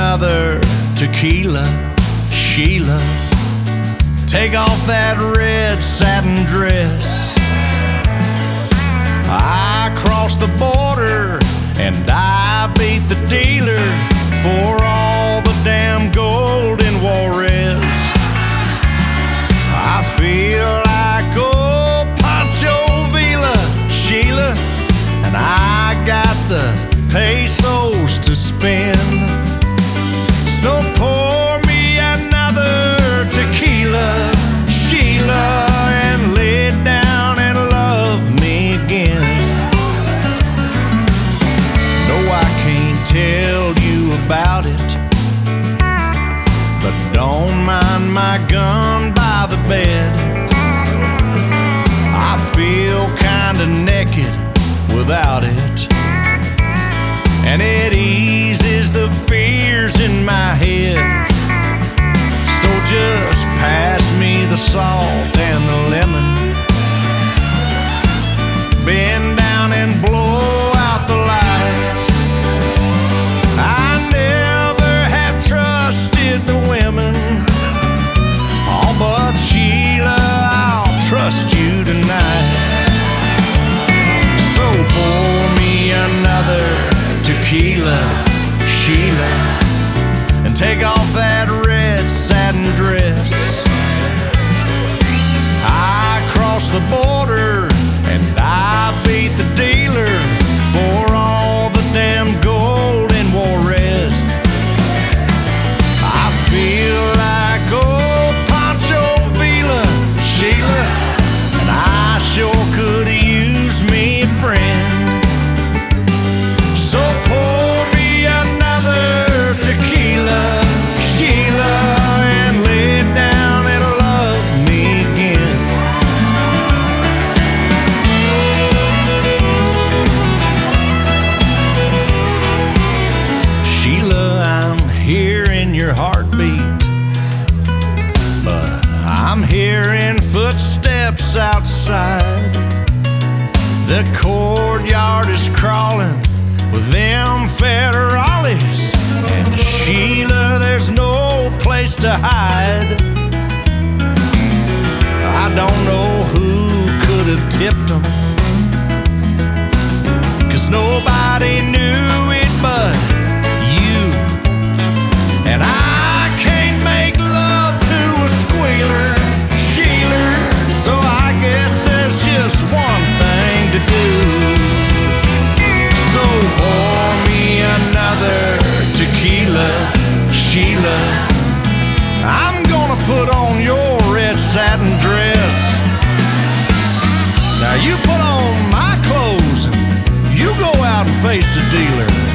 another tequila, Sheila. Take off that red satin dress. I crossed the border and I beat the dealer for all the damn gold in Juarez. I feel like old Pancho Villa, Sheila, and I got the pesos to spend. So pour me another tequila, Sheila, and lay down and love me again. No, I can't tell you about it, but don't mind my gun by the bed. I feel kinda naked without it, and it eases the fears in my head. So just pass me the salt and the lemon. Bend down and blow out the light. I never have trusted the women, oh, but Sheila, I'll trust you tonight. So pour me another tequila, Sheila, and take off that red satin dress. I crossed the border and I beat the dealer for all the damn gold in Juarez. I feel like old Pancho Villa, Sheila, and I sure could use me a friend. So pour me another tequila, Sheila, and lay down and love me again. Sheila, I'm hearing your heartbeat, but I'm hearing footsteps outside. The courtyard is crawling with them federales, and Sheila, there's no place to hide. I don't know who could have tipped them, 'cause nobody knew it but you. And I can't make love to a squealer, Sheila, so I guess there's just one thing to do. So pour me another tequila, Sheila. I'm gonna put on your red satin dress. Now you put on my clothes and you go out and face the dealer.